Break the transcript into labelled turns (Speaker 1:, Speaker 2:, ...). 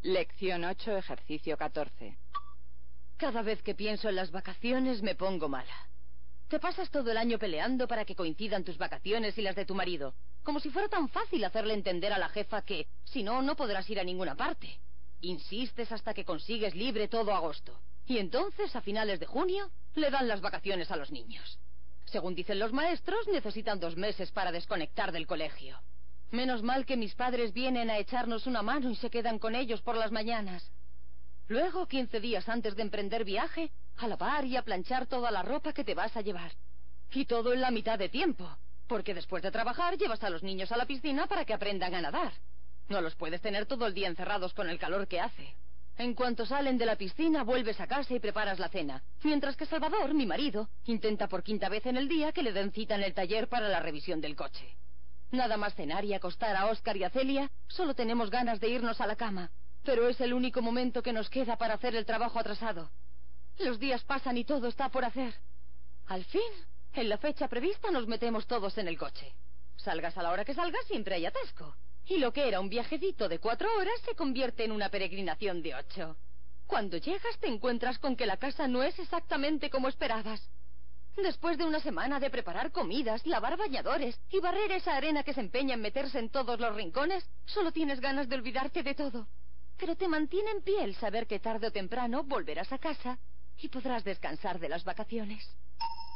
Speaker 1: Lección 8, ejercicio 14.
Speaker 2: Cada vez que pienso en las vacaciones me pongo mala. Te pasas todo el año peleando para que coincidan tus vacaciones y las de tu marido, como si fuera tan fácil hacerle entender a la jefa que, si no, no podrás ir a ninguna parte. Insistes hasta que consigues libre todo agosto. Y entonces, a finales de junio, le dan las vacaciones a los niños. Según dicen los maestros, necesitan 2 meses para desconectar del colegio. Menos mal que mis padres vienen a echarnos una mano y se quedan con ellos por las mañanas. Luego, 15 días antes de emprender viaje, a lavar y a planchar toda la ropa que te vas a llevar. Y todo en la mitad de tiempo, porque después de trabajar llevas a los niños a la piscina para que aprendan a nadar. No los puedes tener todo el día encerrados con el calor que hace. En cuanto salen de la piscina, vuelves a casa y preparas la cena. Mientras que Salvador, mi marido, intenta por 5ª vez en el día que le den cita en el taller para la revisión del coche. Nada más cenar y acostar a Óscar y a Celia, solo tenemos ganas de irnos a la cama. Pero es el único momento que nos queda para hacer el trabajo atrasado. Los días pasan y todo está por hacer. Al fin, en la fecha prevista nos metemos todos en el coche. Salgas a la hora que salgas, siempre hay atasco. Y lo que era un viajecito de 4 horas se convierte en una peregrinación de 8. Cuando llegas te encuentras con que la casa no es exactamente como esperabas. Después de una semana de preparar comidas, lavar bañadores y barrer esa arena que se empeña en meterse en todos los rincones, solo tienes ganas de olvidarte de todo. Pero te mantiene en pie el saber que tarde o temprano volverás a casa y podrás descansar de las vacaciones.